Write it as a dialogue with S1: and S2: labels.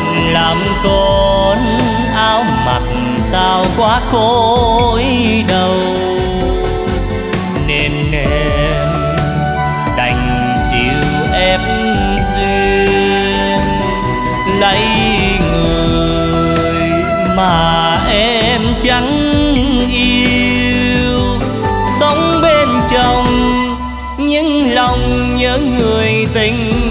S1: mình làm con áo mặc sao quá khối đầu, nên em đành chịu ép duyên lấy người mà em chẳng yêu. Sống bên chồng nhưng lòng nhớ người tình